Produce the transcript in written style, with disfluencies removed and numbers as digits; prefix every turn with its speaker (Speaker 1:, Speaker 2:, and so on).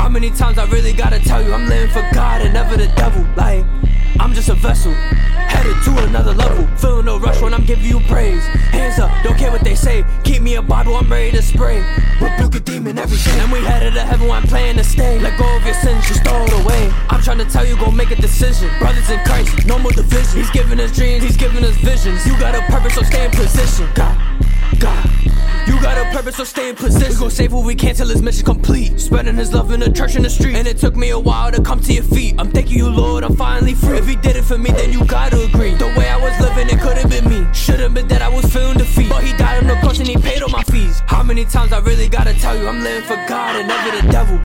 Speaker 1: How many times I really gotta tell you I'm living for God and never the devil? Like, I'm just a vessel, headed to another level. Feeling no rush when I'm giving you praise. Hands up, don't care what they say. Keep me a Bible, I'm ready to spray. Rebuke a demon every day. And we headed to heaven, I'm playing to stay. Let go of your sins, just throw it away. I'm trying to tell you, go make a decision. Brothers in Christ, no more division. He's giving us dreams, he's giving us visions. You got a purpose, so stay in position. God, you got a purpose, so stay in position. We gon' save who we can till his mission complete. Spreading his love in the church and the street. And it took me a while to come to your feet. I'm thanking you, Lord, I'm finally free. If he did it for me, then you gotta agree. The way I was living, it could've been me. Should've been that I was feeling defeat. But he died on the cross and he paid all my fees. How many times I really gotta tell you I'm living for God and never the devil?